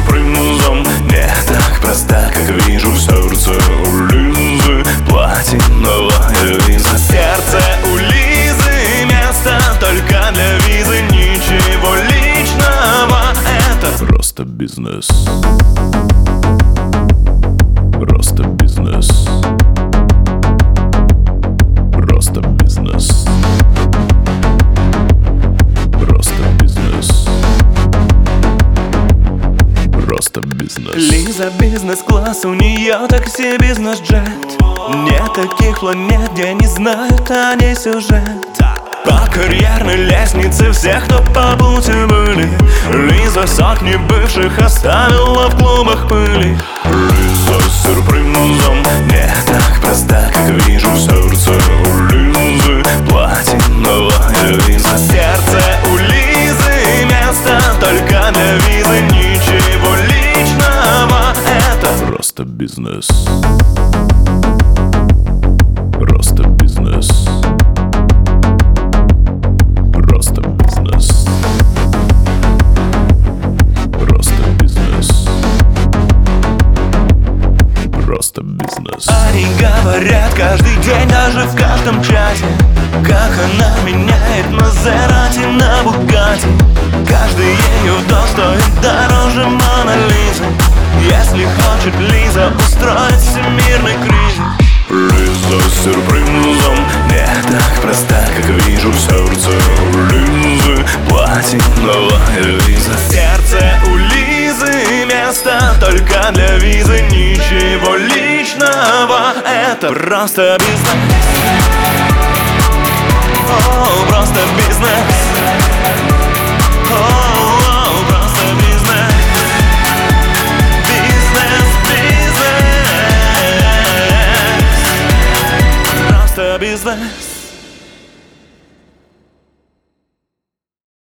сюрпризом. Не так проста, как вижу в сердце у Лизы. Платиновая виза. Сердце у Лизы, место только для визы. Ничего личного, это просто бизнес. Просто бизнес. Просто бизнес. Просто бизнес. Просто бизнес. Лиза бизнес-класс, у нее такси бизнес-джет. Нет таких планет, где не знают о ней сюжет. По карьерной лестнице всех, кто по пути были. Лиза сотни бывших оставила в клубах пыли. Лиза с сюрпризом. Не так проста, как вижу в сердце у Лизы. Платиновая виза. Сердце у Лизы, место только для визы. Ничего личного, это просто бизнес. Просто бизнес. Просто бизнес. Просто бизнес. Просто бизнес. Они говорят каждый день, даже в каждом чате, как она меняет Мазерати на Бугатти. Каждый ее вдох стоит дороже Мона Лизы. Если хочет Лиза устроить всемирный кризис. Лиза с сюрпризом. Не так проста, как вижу в сердце у Лизы. Платиновая виза. Сердце у Лизы, место только для визы. Ничего личного, это просто бизнес. О, просто бизнес. О, просто бизнес. Бизнес. Просто бизнес.